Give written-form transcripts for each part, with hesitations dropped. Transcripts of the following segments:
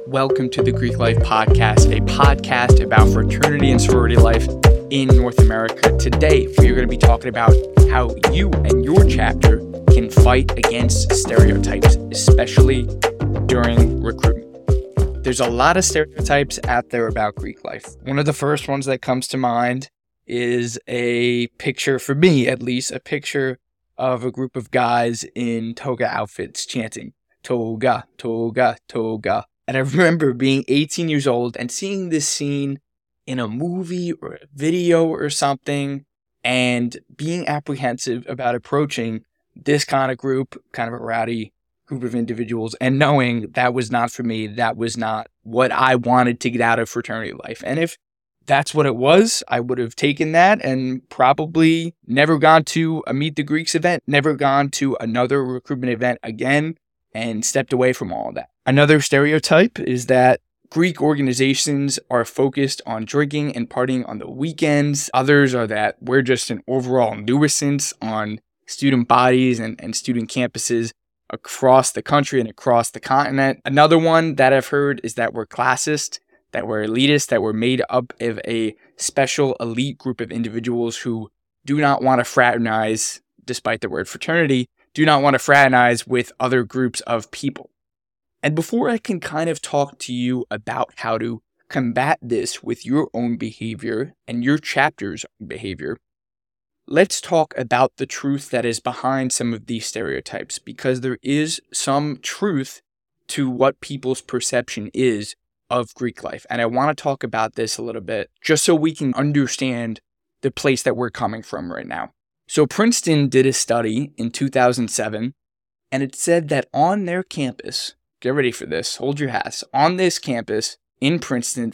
Welcome to the Greek Life Podcast, a podcast about fraternity and sorority life in North America. Today, we are going to be talking about how you and your chapter can fight against stereotypes, especially during recruitment. There's a lot of stereotypes out there about Greek life. One of the first ones that comes to mind is a picture, for me at least, a picture of a group of guys in toga outfits chanting, "Toga, toga, toga." And I remember being 18 years old and seeing this scene in a movie or a video or something and being apprehensive about approaching this kind of group, kind of a rowdy group of individuals, and knowing that was not for me. That was not what I wanted to get out of fraternity life. And if that's what it was, I would have taken that and probably never gone to a Meet the Greeks event, never gone to another recruitment event again, and stepped away from all of that. Another stereotype is that Greek organizations are focused on drinking and partying on the weekends. Others are that we're just an overall nuisance on student bodies and student campuses across the country and across the continent. Another one that I've heard is that we're classist, that we're elitist, that we're made up of a special elite group of individuals who do not want to fraternize, despite the word fraternity, do not want to fraternize with other groups of people. And before I can kind of talk to you about how to combat this with your own behavior and your chapter's behavior, let's talk about the truth that is behind some of these stereotypes, because there is some truth to what people's perception is of Greek life. And I want to talk about this a little bit just so we can understand the place that we're coming from right now. So Princeton did a study in 2007, and it said that on their campus, get ready for this, hold your hats, on this campus in Princeton,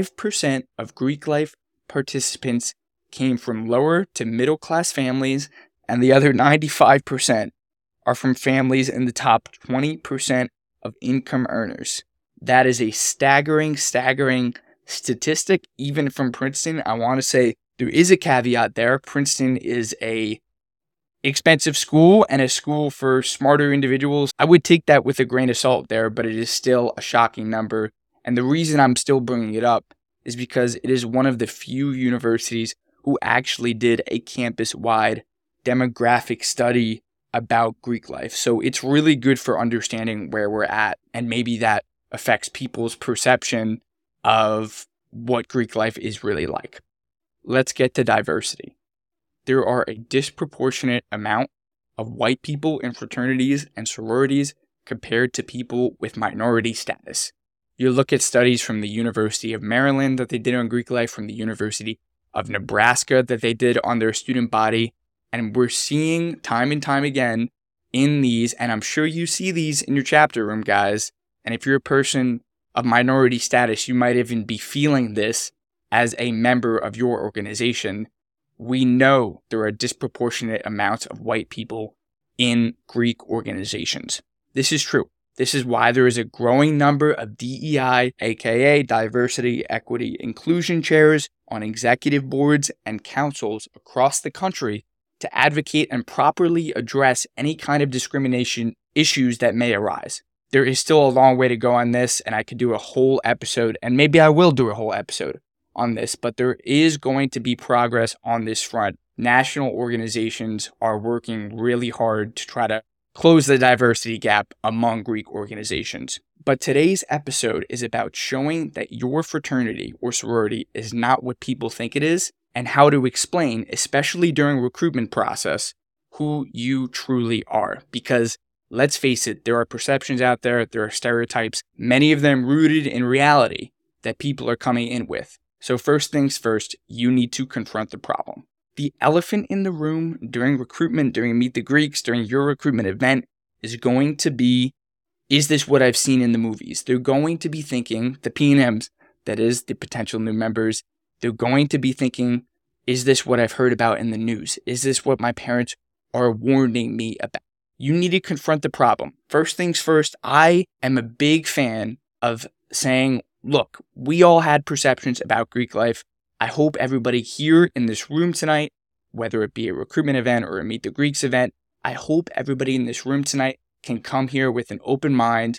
5% of Greek life participants came from lower to middle class families, and the other 95% are from families in the top 20% of income earners. That is a staggering statistic, even from Princeton. I want to say there is a caveat there. Princeton is a expensive school and a school for smarter individuals. I would take that with a grain of salt there, but it is still a shocking number. And the reason I'm still bringing it up is because it is one of the few universities who actually did a campus-wide demographic study about Greek life. So it's really good for understanding where we're at, and maybe that affects people's perception of what Greek life is really like. Let's get to diversity. There are a disproportionate amount of white people in fraternities and sororities compared to people with minority status. You look at studies from the University of Maryland that they did on Greek life, from the University of Nebraska that they did on their student body, and we're seeing time and time again in these, and I'm sure you see these in your chapter room, guys, and if you're a person of minority status, you might even be feeling this as a member of your organization. We know there are disproportionate amounts of white people in Greek organizations. This is true. This is why there is a growing number of DEI, aka diversity, equity, inclusion chairs on executive boards and councils across the country to advocate and properly address any kind of discrimination issues that may arise. There is still a long way to go on this, and I could do a whole episode, and maybe I will do a whole episode on this, but there is going to be progress on this front. National organizations are working really hard to try to close the diversity gap among Greek organizations. But today's episode is about showing that your fraternity or sorority is not what people think it is, and how to explain, especially during recruitment process, who you truly are. Because let's face it, there are perceptions out there, there are stereotypes, many of them rooted in reality that people are coming in with. So first things first, you need to confront the problem. The elephant in the room during recruitment, during Meet the Greeks, during your recruitment event is going to be, is this what I've seen in the movies? They're going to be thinking, the P&Ms, that is the potential new members, they're going to be thinking, is this what I've heard about in the news? Is this what my parents are warning me about? You need to confront the problem. First things first, I am a big fan of saying, look, we all had perceptions about Greek life. I hope everybody here in this room tonight, whether it be a recruitment event or a Meet the Greeks event, I hope everybody in this room tonight can come here with an open mind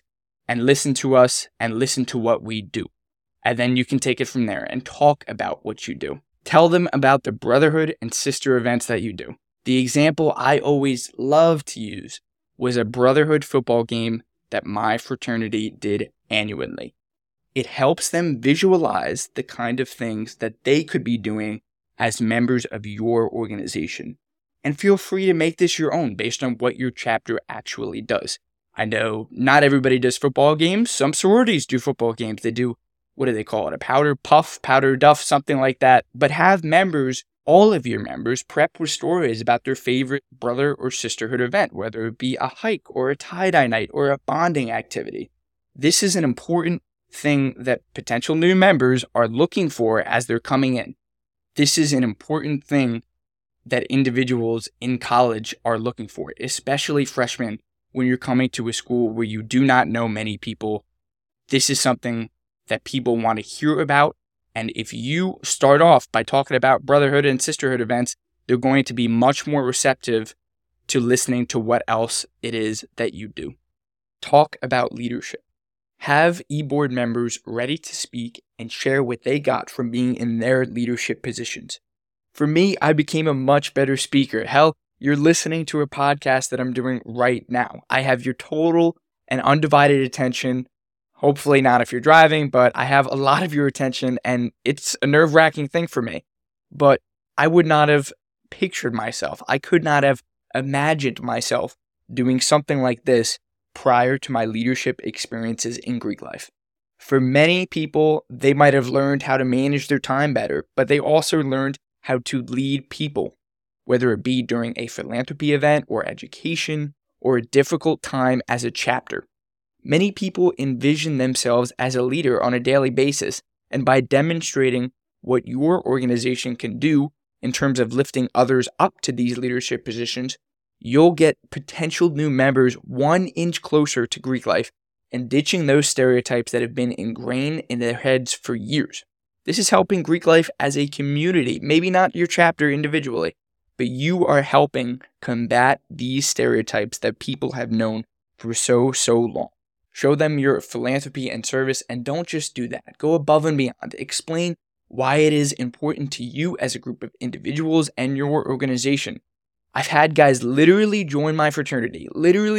and listen to us and listen to what we do. And then you can take it from there and talk about what you do. Tell them about the brotherhood and sister events that you do. The example I always love to use was a brotherhood football game that my fraternity did annually. It helps them visualize the kind of things that they could be doing as members of your organization. And feel free to make this your own based on what your chapter actually does. I know not everybody does football games. Some sororities do football games. They do, what do they call it? A powder puff, powder duff, something like that. But have members, all of your members, prep with stories about their favorite brother or sisterhood event, whether it be a hike or a tie-dye night or a bonding activity. This is an important thing that potential new members are looking for as they're coming in. This is an important thing that individuals in college are looking for, especially freshmen when you're coming to a school where you do not know many people. This is something that people want to hear about. And if you start off by talking about brotherhood and sisterhood events, they're going to be much more receptive to listening to what else it is that you do. Talk about leadership. Have e-board members ready to speak and share what they got from being in their leadership positions. For me, I became a much better speaker. Hell, you're listening to a podcast that I'm doing right now. I have your total and undivided attention. Hopefully not if you're driving, but I have a lot of your attention, and it's a nerve-wracking thing for me. But I would not have pictured myself. I could not have imagined myself doing something like this prior to my leadership experiences in Greek life. For many people, they might have learned how to manage their time better, but they also learned how to lead people, whether it be during a philanthropy event or education or a difficult time as a chapter. Many people envision themselves as a leader on a daily basis, and by demonstrating what your organization can do in terms of lifting others up to these leadership positions, you'll get potential new members 1 inch closer to Greek life and ditching those stereotypes that have been ingrained in their heads for years. This is helping Greek life as a community, maybe not your chapter individually, but you are helping combat these stereotypes that people have known for so long. Show them your philanthropy and service, and don't just do that. Go above and beyond. Explain why it is important to you as a group of individuals and your organization. I've had guys literally join my fraternity,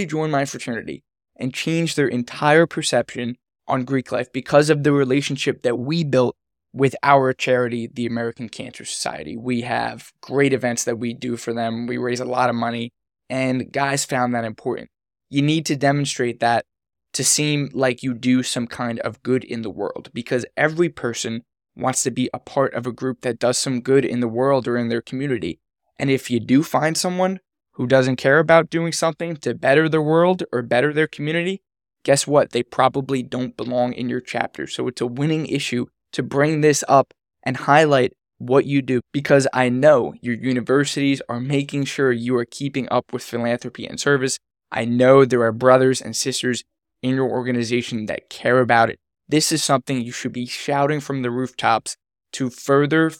and change their entire perception on Greek life because of the relationship that we built with our charity, the American Cancer Society. We have great events that we do for them. We raise a lot of money, and guys found that important. You need to demonstrate that to seem like you do some kind of good in the world, because every person wants to be a part of a group that does some good in the world or in their community. And if you do find someone who doesn't care about doing something to better the world or better their community, guess what? They probably don't belong in your chapter. So it's a winning issue to bring this up and highlight what you do, because I know your universities are making sure you are keeping up with philanthropy and service. I know there are brothers and sisters in your organization that care about it. This is something you should be shouting from the rooftops to further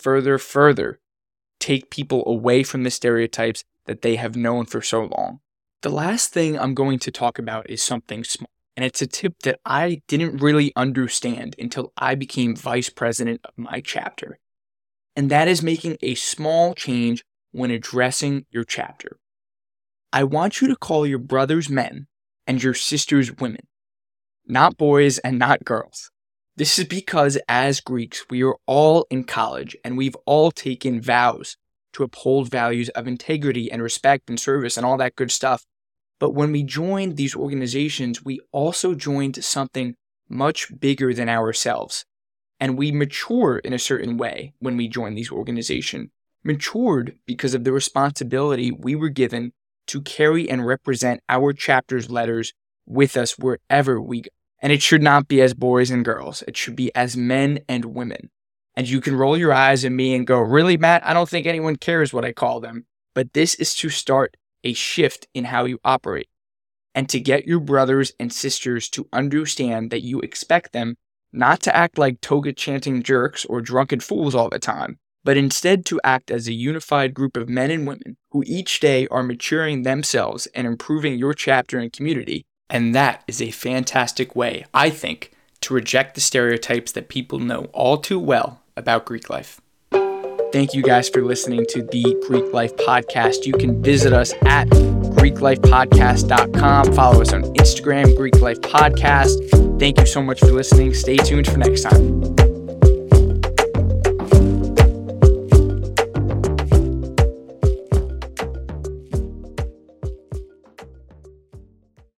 take people away from the stereotypes that they have known for so long. The last thing I'm going to talk about is something small, and it's a tip that I didn't really understand until I became vice president of my chapter, and that is making a small change when addressing your chapter. I want you to call your brothers men and your sisters women, not boys and not girls. This is because as Greeks, we are all in college and we've all taken vows to uphold values of integrity and respect and service and all that good stuff. But when we joined these organizations, we also joined something much bigger than ourselves. And we mature in a certain way when we joined these organizations. Matured because of the responsibility we were given to carry and represent our chapter's letters with us wherever we go. And it should not be as boys and girls. It should be as men and women. And you can roll your eyes at me and go, really, Matt? I don't think anyone cares what I call them. But this is to start a shift in how you operate, and to get your brothers and sisters to understand that you expect them not to act like toga-chanting jerks or drunken fools all the time, but instead to act as a unified group of men and women who each day are maturing themselves and improving your chapter and community And that is a fantastic way, I think, to reject the stereotypes that people know all too well about Greek life. Thank you guys for listening to the Greek Life Podcast. You can visit us at GreekLifePodcast.com. Follow us on Instagram, Greek Life Podcast. Thank you so much for listening. Stay tuned for next time.